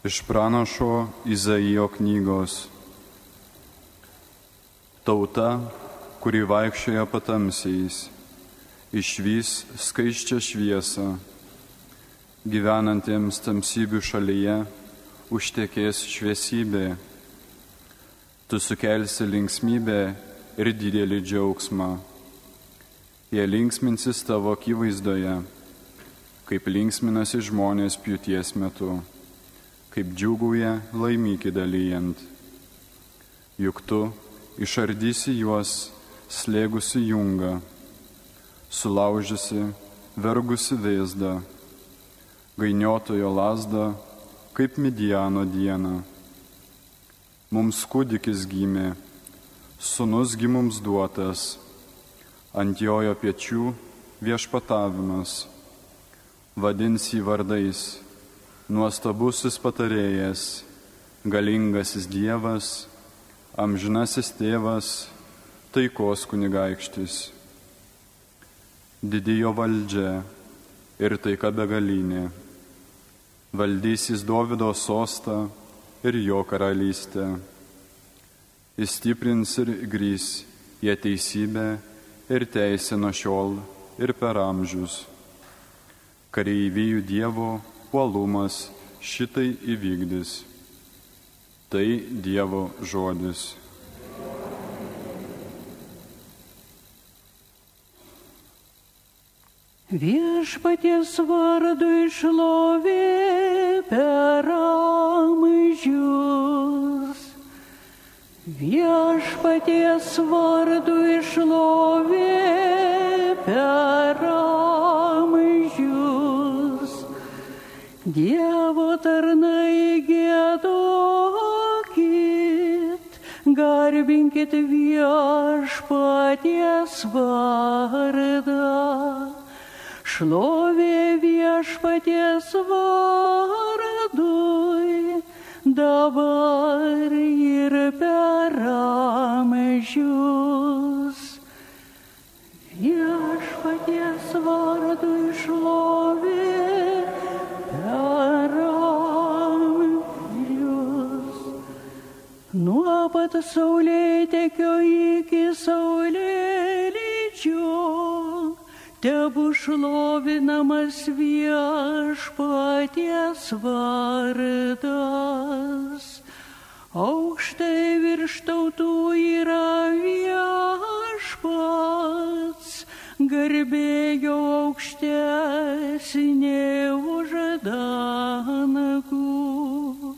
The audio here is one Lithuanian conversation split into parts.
Iš pranašo Izaijo knygos. Tauta, kuri vaikščioja patamsiais, išvys skaisčią šviesą. Gyvenantiems tamsybių šalyje užtekės šviesybė. Tu sukelsi linksmybę ir didelį džiaugsmą. Jie linksminsis tavo akivaizdoje, kaip linksminasi žmonės pjūties metu, kaip džiūgauja laimikį dalyjant. Juk tu išardysi juos slėgusi jungą, sulaužysi vergusi vėzdą, gainiotojo lazdą, kaip Midjano dieną. Mums kūdikis gimė, sūnus gi mums duotas, ant jojo pečių viešpatavimas. Vadins jį vardais, nuostabusis patarėjas, galingasis Dievas, amžinasis tėvas, taikos kunigaikštis. Didi jo valdžia ir taika begalinė. Valdys jis Dovydo sostą ir jo karalystę. Jis stiprins ir grįs ją teisybę ir teisę nuo šiol ir per amžius. Kareivijų Dievo uolumas šitai įvykdys. Tai Dievo žodis. Viešpaties vardui šlovė per amžius. Viešpaties vardui šlovė per amžius. Dievo tarnai giedokit, garbinkit viešpaties vardą. Šlovė viešpaties vardui, dabar ir per amžius. Viešpaties vardui šlovė per amžius. Nuo pat saulėtekio iki saulėlydžio tebu šlovinamas viešpaties vardas. Aukštai virš tautų yra viešpats, garbė jo aukštesnė už dangų.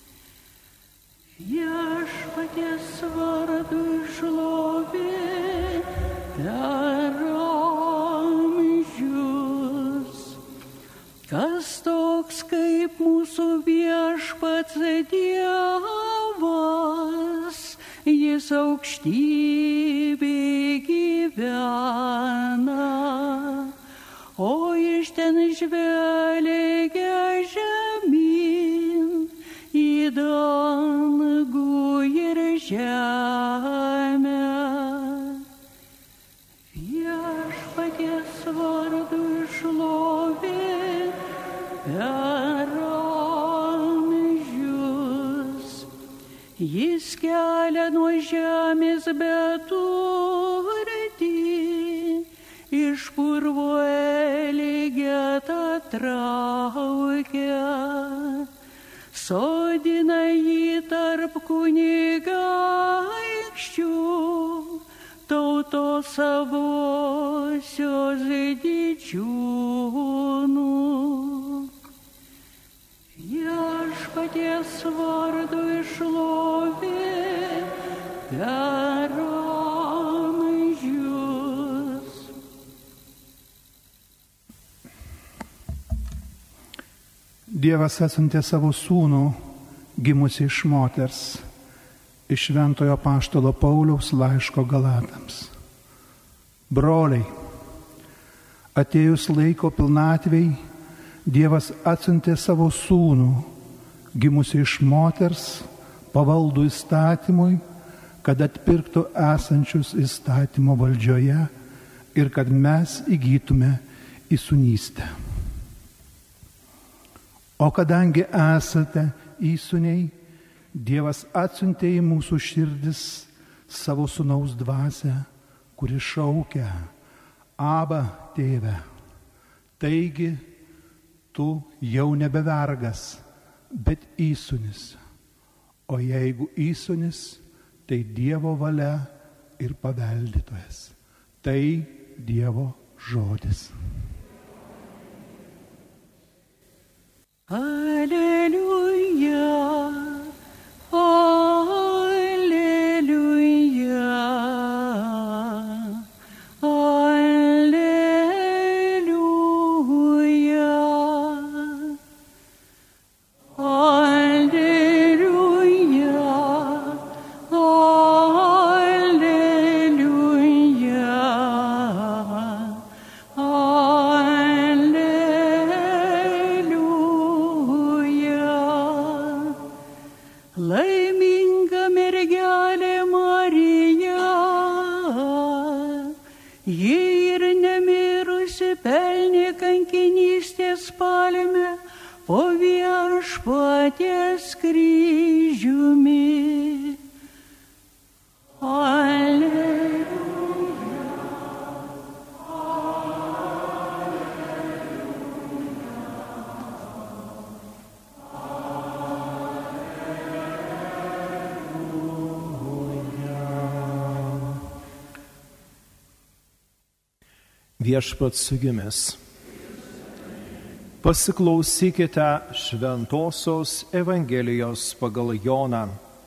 Viešpaties vardui šlovė per amžius. Kas toks kaip mūsų viešpats Dievas, jis aukštybėj gyvena, o iš ten žvelgia žemyn į dangų ir žemę. Viešpaties vardui šlovė per amžius. Jis kelia nuo žemės beturtį, iš purvo elgetą traukia. Sodina jį tarp kunigaikščių, tautos savosios didžiūnų. Viešpaties vardui šlovė per amžius. Dievas atsiuntė savo sūnų, gimusį iš moters, iš Šventojo apaštalo Pauliaus laiško Galatams. Broliai, atėjus laiko pilnatvei, Dievas atsiuntė savo sūnų, gimusį iš moters, pavaldų įstatymui, kad atpirktų esančius įstatymo valdžioje ir kad mes įgytume įsūnystę. O kadangi esate įsūniai, Dievas atsiuntė į mūsų širdis savo sūnaus dvasią, kuri šaukia: Aba, tėve. Taigi, tu jau nebe vergas, bet įsūnis. O jeigu įsūnis, tai Dievo valia ir paveldėtojas. Tai Dievo žodis. Alleluja, alleluja, alleluja, alleluja, Laiminga mergelė Marija, ji ir nemirusi pelnė kankinystės palmę po Viešpaties kryžiumi. Alleluja. Viešpats su jumis. Pasiklausykite Šventosios Evangelijos pagal Joną.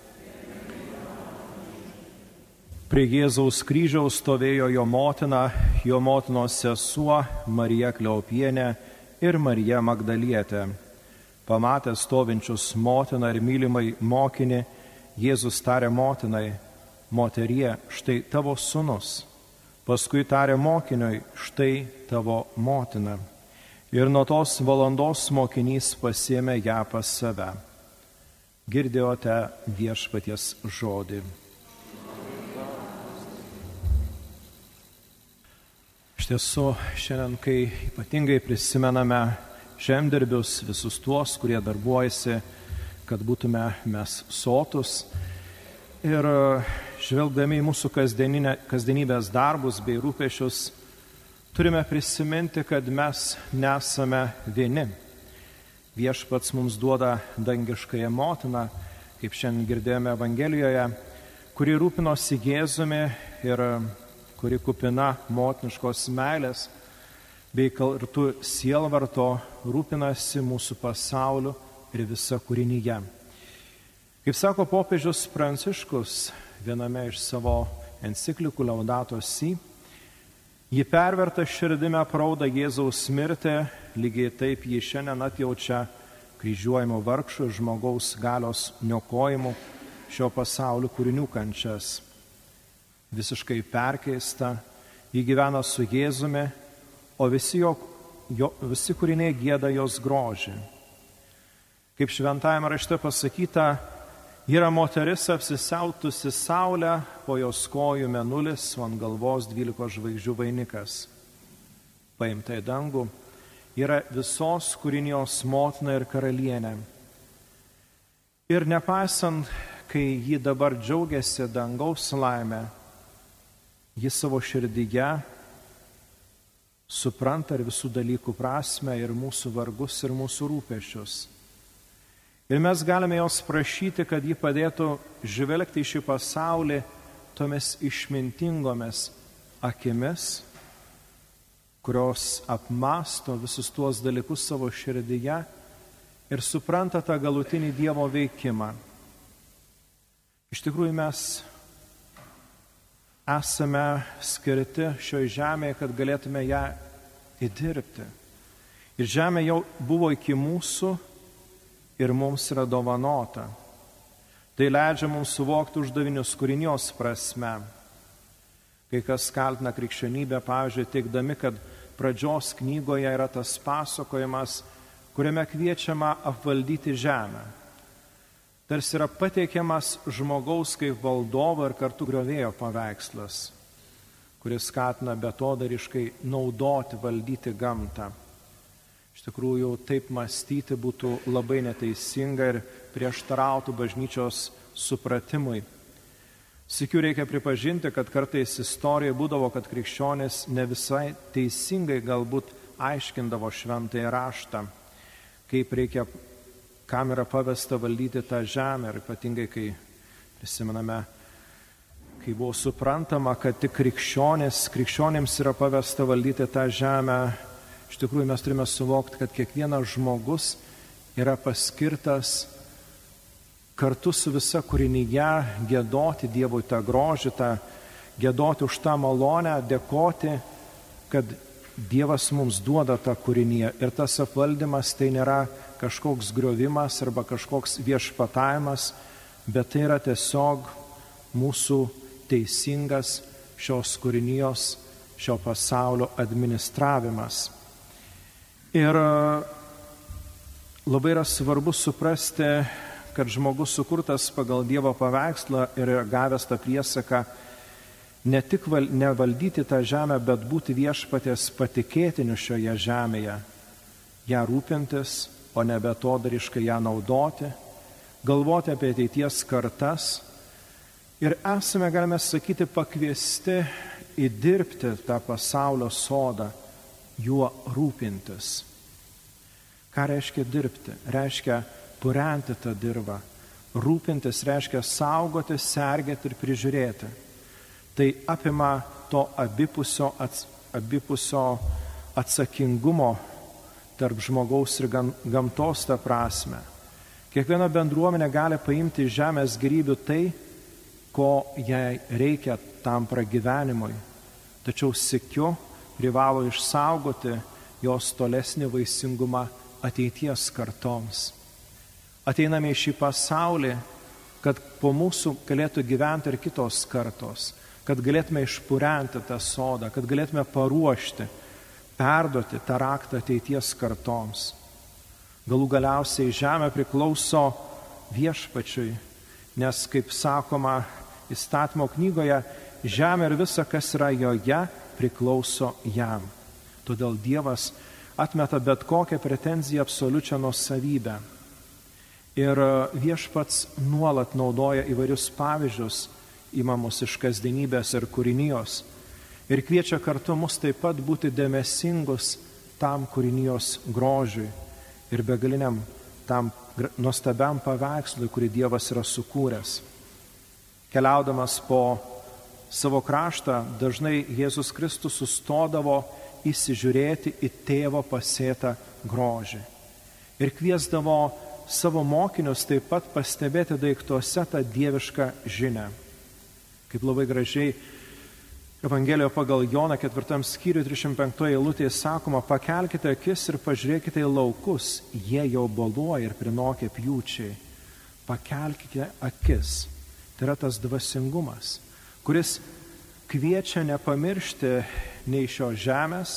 Prie Jėzaus kryžiaus stovėjo jo motina, jo motinos sesuo Marija Kleopienė ir Marija Magdalietė. Pamatęs stovinčius motiną ir mylimai mokinį, Jėzus tarė motinai: Moterie, štai tavo sūnus. Paskui tarė mokiniui: štai tavo motina. Ir nuo tos valandos mokinys pasiėmė ją pas save. Girdėjote Viešpaties žodį. Iš tiesų, šiandien, kai ypatingai prisimename žemdirbius, visus tuos, kurie darbuojasi, kad būtume mes sotus, ir žvelgdami į mūsų kasdienybės darbus bei rūpešius, turime prisiminti, kad mes nesame vieni. Viešpats mums duoda dangiškąją motiną, kaip šiandien girdėjome Evangelijoje, kuri rūpinosi Jėzumi ir kuri kupina motiniškos meilės, bei kartu sielvarto rūpinasi mūsų pasauliu ir visa kūrinyje. Kaip sako popiežius Pranciškus viename iš savo enciklikų Laudato Si, ji perverta širdimi aprauda Jėzaus mirtį, lygiai taip ji šiandien atjaučia kryžiuojimo vargšų ir žmogaus galios niokojimų šio pasaulio kūrinių kančias. Visiškai perkeista, ji gyvena su Jėzumi, o visi kūriniai gieda jos grožį. Kaip šventajame rašte pasakyta, yra moteris apsisiautusi saulę, po jos kojų mėnulis, o ant galvos 12 žvaigždžių vainikas. Paimta į dangų, yra visos kūrinijos motina ir karalienė. Ir nepaisant, kai ji dabar džiaugiasi dangaus laimę, ji savo širdyje supranta ir visų dalykų prasmę, ir mūsų vargus, ir mūsų rūpesčius. Ir mes galime jos prašyti, kad ji padėtų žvelgti į šį pasaulį tomis išmintingomis akimis, kurios apmąsto visus tuos dalykus savo širdyje ir supranta tą galutinį Dievo veikimą. Iš tikrųjų, mes esame skirti šioje žemėje, kad galėtume ją įdirbti. Ir žemė jau buvo iki mūsų ir mums yra dovanota. Tai leidžia mums suvokti uždavinius kūrinijos prasme. Kai kas kaltina krikščionybę, pavyzdžiui, teigdami, kad pradžios knygoje yra tas pasakojimas, kuriame kviečiama apvaldyti žemę. Tarsi yra pateikiamas žmogaus kaip valdovo ir kartu griovėjo paveikslas, kuris skatina betodariškai naudoti, valdyti gamtą. Iš tikrųjų, taip mąstyti būtų labai neteisinga ir prieštarautų bažnyčios supratimui. Sykiu reikia pripažinti, kad kartais istorija būdavo, kad krikščionys ne visai teisingai galbūt aiškindavo šventąjį raštą, kaip reikia, kam yra pavesta valdyti tą žemę, ir ypatingai, kai prisimename, kai buvo suprantama, kad tik krikščionėms yra pavesta valdyti tą žemę. Iš tikrųjų mes turime suvokti, kad kiekvienas žmogus yra paskirtas kartu su visa kūrinyje giedoti Dievui tą grožį, giedoti už tą malonę, dėkoti, kad Dievas mums duoda tą kūrinyje. Ir tas apvaldymas tai nėra kažkoks griovimas arba kažkoks viešpatavimas, bet tai yra tiesiog mūsų teisingas šios kūrinijos, šio pasaulio administravimas. Ir labai yra svarbu suprasti, kad žmogus sukurtas pagal Dievo paveikslą ir gavęs tą priesaką ne tik nevaldyti tą žemę, bet būti viešpaties patikėtiniu šioje žemėje, ją rūpintis, o ne betodariškai ją naudoti, galvoti apie ateities kartas. Ir esame, galime sakyti, pakviesti įdirbti tą pasaulio sodą, juo rūpintis. Ką reiškia dirbti? Reiškia purenti tą dirvą. Rūpintis reiškia saugoti, sergėti ir prižiūrėti. Tai apima to abipusio atsakingumo tarp žmogaus ir gamtos tą prasme. Kiekviena bendruomenė gali paimti iš žemės gėrybių tai, ko jai reikia tam pragyvenimui. Tačiau sykiu privalo išsaugoti jos tolesnį vaisingumą ateities kartoms. Ateiname į šį pasaulį, kad po mūsų galėtų gyventi ir kitos kartos, kad galėtume išpurenti tą sodą, kad galėtume paruošti, perduoti tą raktą ateities kartoms. Galų galiausiai žemė priklauso viešpačiui, nes, kaip sakoma Įstatymo knygoje, žemė ir visa, kas yra joje, priklauso jam. Todėl Dievas atmeta bet kokią pretenziją absoliučią nuosavybę. Ir viešpats nuolat naudoja įvairius pavyzdžius, imamus iš kasdienybės ir kūrinijos. Ir kviečia kartu mus taip pat būti dėmesingus tam kūrinijos grožiui ir begaliniam tam nuostabiam paveikslui, kurį Dievas yra sukūręs. Keliaudamas po savo kraštą, dažnai Jėzus Kristus sustodavo įsižiūrėti į tėvo pasėtą grožį. Ir kviesdavo savo mokinius taip pat pastebėti daiktuose tą dievišką žinią. Kaip labai gražiai Evangelijoje pagal Joną 4 skyriui 305 eilutėje sakoma, pakelkite akis ir pažiūrėkite į laukus, jie jau boluoja ir prinokę pjūčiai. Pakelkite akis. Tai yra tas dvasingumas, kuris kviečia nepamiršti nei šios žemės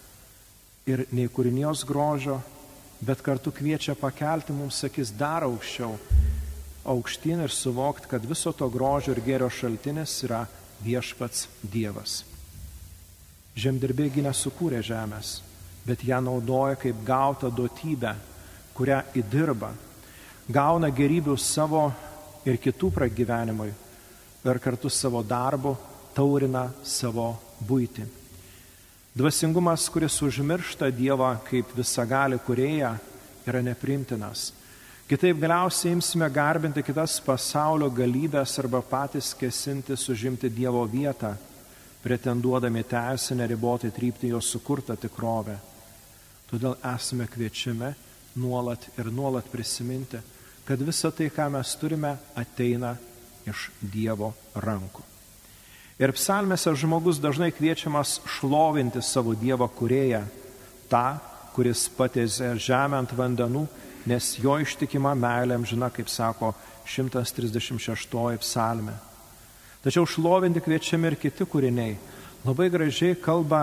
ir nei kūrinijos grožio, bet kartu kviečia pakelti mums akis dar aukščiau, aukštyn ir suvokti, kad viso to grožio ir gėrio šaltinis yra viešpats Dievas. Žemdirbiai nesukūrė žemės, bet ją naudoja kaip gautą duotybę, kurią įdirba, gauna gėrybių savo ir kitų pragyvenimui ir kartu savo darbu taurina savo buitį. Dvasingumas, kuris užmiršta Dievą kaip visagalį kūrėją, yra nepriimtinas. Kitaip galiausiai imsime garbinti kitas pasaulio galybės arba patys kesintis užimti Dievo vietą, pretenduodami teisę neribotai trypti jo sukurtą tikrovę. Todėl esame kviečiami nuolat prisiminti, kad visa tai, ką mes turime, ateina iš Dievo rankų. Ir psalmėse žmogus dažnai kviečiamas šlovinti savo Dievą kūrėją, tą, kuris patiesė žemę ant vandenų, nes jo ištikima meilė amžina, kaip sako 136 psalmė. Tačiau šlovinti kviečiami ir kiti kūriniai. Labai gražiai kalba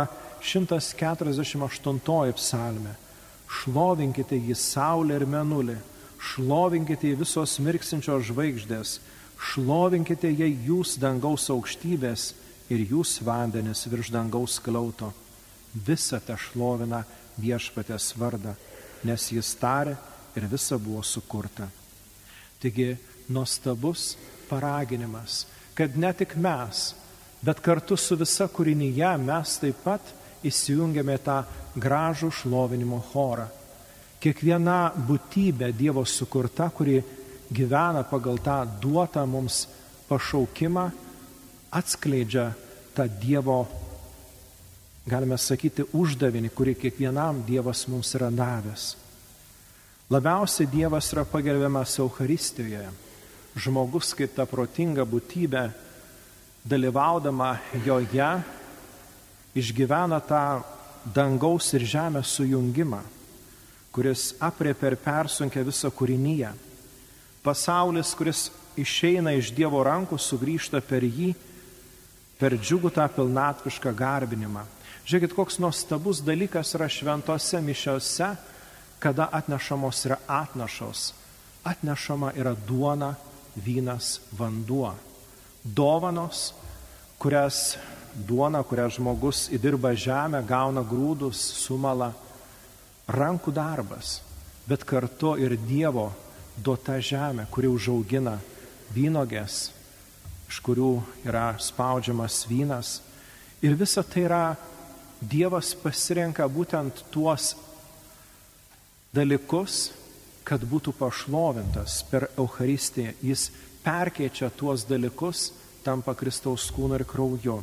148 psalmė. Šlovinkite jį saulę ir mėnulį, šlovinkite jį visos mirksinčios žvaigždės, šlovinkite jį jūs dangaus aukštybės ir jūs vandenis virš dangaus skliauto. Visa te šlovina viešpaties vardą, nes jis tarė ir visa buvo sukurta. Taigi nuostabus paraginimas, kad ne tik mes, bet kartu su visa kūrinyje mes taip pat įsijungiame tą gražų šlovinimo chorą. Kiekviena būtybė Dievo sukurta, kuri gyvena pagal tą duotą mums pašaukimą, atskleidžia tą Dievo, galime sakyti, uždavinį, kurį kiekvienam Dievas mums yra davęs. Labiausiai Dievas yra pagerbiamas Eucharistijoje. Žmogus kaip ta protinga būtybė, dalyvaudama joje, išgyvena tą dangaus ir žemės sujungimą, kuris apriepia ir persunkia visą kūrinyje. Pasaulis, kuris išeina iš Dievo rankų, sugrįžta per jį, per džiugų tą pilnatvišką garbinimą. Žiūrėkit, koks nuostabus dalykas yra šventose mišiose, kada atnešamos yra atnašos. Atnešama yra duona, vynas, vanduo. Dovanos, duona, kurią žmogus įdirba žemę, gauna grūdus, sumala, rankų darbas, bet kartu ir Dievo duota žemė, kuri užaugina vynogės, iš kurių yra spaudžiamas vynas. Ir visa tai yra, Dievas pasirenka būtent tuos dalykus, kad būtų pašlovintas per Eucharistiją. Jis perkeičia tuos dalykus, tampa Kristaus kūnu ir krauju.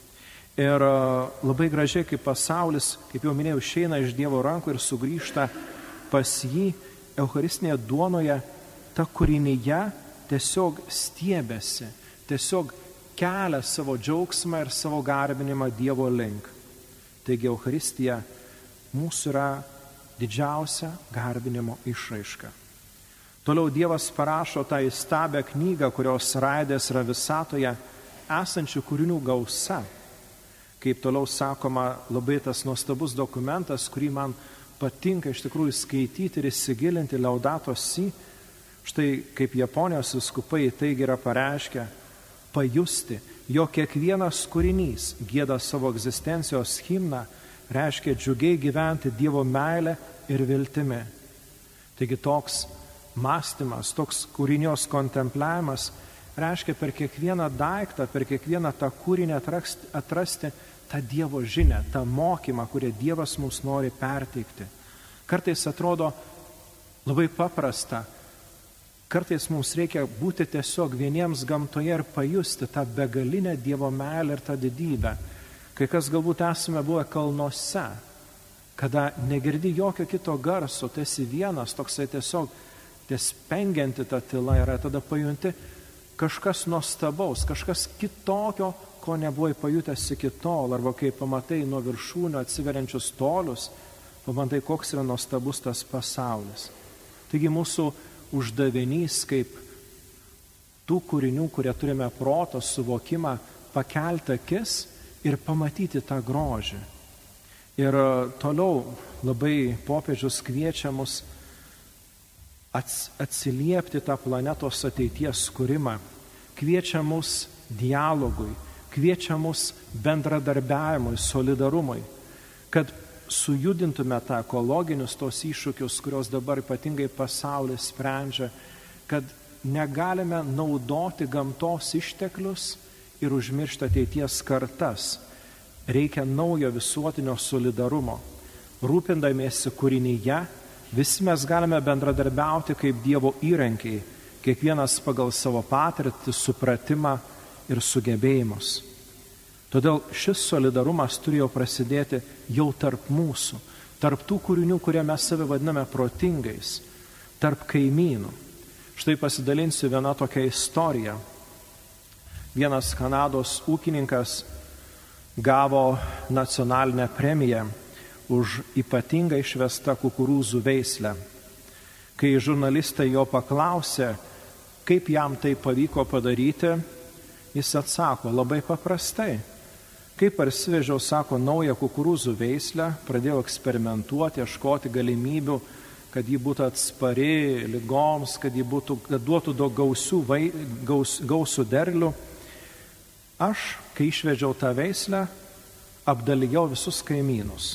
Ir labai gražiai, kaip pasaulis, kaip jau minėjau, išeina iš Dievo rankų ir sugrįžta pas jį, Eucharistinėje duonoje, ta kūrinyje tiesiog stiebėsi, tiesiog kelia savo džiaugsmą ir savo garbinimą Dievo link. Taigi Eucharistija mūsų yra didžiausia garbinimo išraiška. Toliau Dievas parašo tą įstabią knygą, kurios raidės yra visatoje esančių kūrinių gausa. Kaip toliau sakoma, labai tas nuostabus dokumentas, kurį man patinka iš tikrųjų skaityti ir įsigilinti, Laudato Si. Štai kaip Japonijos vyskupai taigi yra pareiškę, pajusti, jo kiekvienas kūrinys gieda savo egzistencijos himną, reiškia džiugiai gyventi Dievo meilę ir viltimi. Taigi toks mąstymas, toks kūrinios kontempliavimas reiškia per kiekvieną daiktą, per kiekvieną tą kūrinį atrasti tą Dievo žinią, tą mokymą, kurį Dievas mums nori perteikti. Kartais atrodo labai paprasta, kartais mums reikia būti tiesiog vieniems gamtoje ir pajusti tą begalinę Dievo meilę ir tą didybę. Kai kas galbūt esame buvę kalnuose, kada negirdi jokio kito garso, tu esi vienas, toksai tiesiog spengianti ta tyla yra, tada pajunti kažkas nuostabaus, kažkas kitokio, ko nebuvai pajutęs iki tol, arba kai pamatai nuo viršūnių atsiveriančius tolius, pamatai, koks yra nuostabus tas pasaulis. Taigi mūsų uždavinys kaip tų kūrinių, kurie turime proto suvokimą, pakelti akis ir pamatyti tą grožį. Ir toliau labai popiežius kviečia mus atsiliepti tą planetos ateities kūrimą, kviečia mus dialogui, kviečia mus bendradarbiavimui, solidarumui, kad sujudintume tą ekologinius tos iššūkius, kurios dabar ypatingai pasaulis sprendžia, kad negalime naudoti gamtos išteklius ir užmiršti ateities kartas. Reikia naujo visuotinio solidarumo. Rūpindamiesi kūrinyje, visi mes galime bendradarbiauti kaip Dievo įrankiai, kiekvienas pagal savo patirtį, supratimą ir sugebėjimus. Todėl šis solidarumas turėjo prasidėti jau tarp mūsų, tarp tų kūrinių, kurie mes save vadiname protingais, tarp kaimynų. Štai pasidalinsiu vieną tokią istoriją. Vienas Kanados ūkininkas gavo nacionalinę premiją už ypatingą išvestą kukurūzų veislę. Kai žurnalistai jo paklausė, kaip jam tai pavyko padaryti, jis atsako, labai paprastai. Kai parsivežiau, sako, naują kukurūzų veislę, pradėjau eksperimentuoti, ieškoti galimybių, kad ji būtų atspari ligoms, kad duotų daug gausų derlių. Aš, kai išvežiau tą veislę, apdalijau visus kaimynus.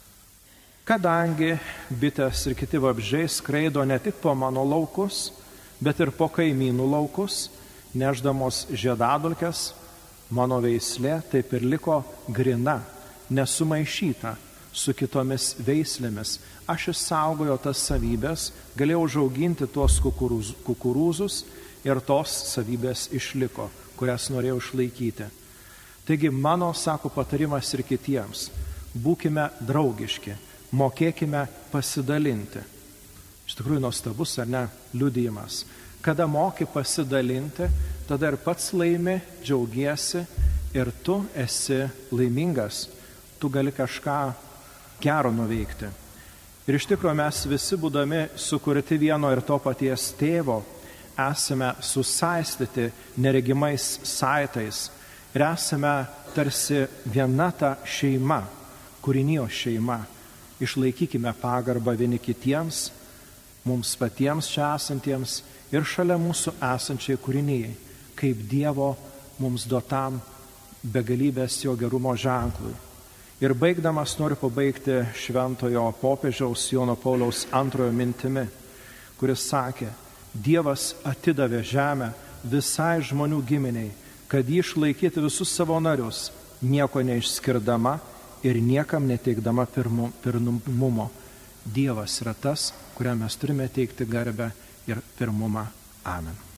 Kadangi bitės ir kiti vabzdžiai skraido ne tik po mano laukus, bet ir po kaimynų laukus, neždamos žiedadulkes, mano veislė taip ir liko grina, nesumaišyta su kitomis veislėmis. Aš išsaugojau tas savybės, galėjau užauginti tuos kukurūzus ir tos savybės išliko, kurias norėjau išlaikyti. Taigi mano, sako, patarimas ir kitiems: būkime draugiški, mokėkime pasidalinti. Iš tikrųjų nuostabus, ar ne, liudijimas. Kada moki pasidalinti, tada ir pats laimi, džiaugiesi ir tu esi laimingas, tu gali kažką gero nuveikti. Ir iš tikrųjų mes visi, būdami sukurti vieno ir to paties tėvo, esame susaistyti neregimais saitais ir esame tarsi viena ta šeima, kūrinijos šeima. Išlaikykime pagarbą vieni kitiems, mums patiems čia esantiems ir šalia mūsų esančiai kūrinijai, kaip Dievo mums duotam begalybės jo gerumo ženklui. Ir baigdamas noriu pabaigti šventojo popiežiaus Jono Pauliaus II mintimi, kuris sakė: Dievas atidavė žemę visai žmonių giminiai, kad jį išlaikyti visus savo narius, nieko neišskirdama ir niekam neteikdama pirmumo. Dievas yra tas, kuriam mes turime teikti garbę ir pirmumą. Amen.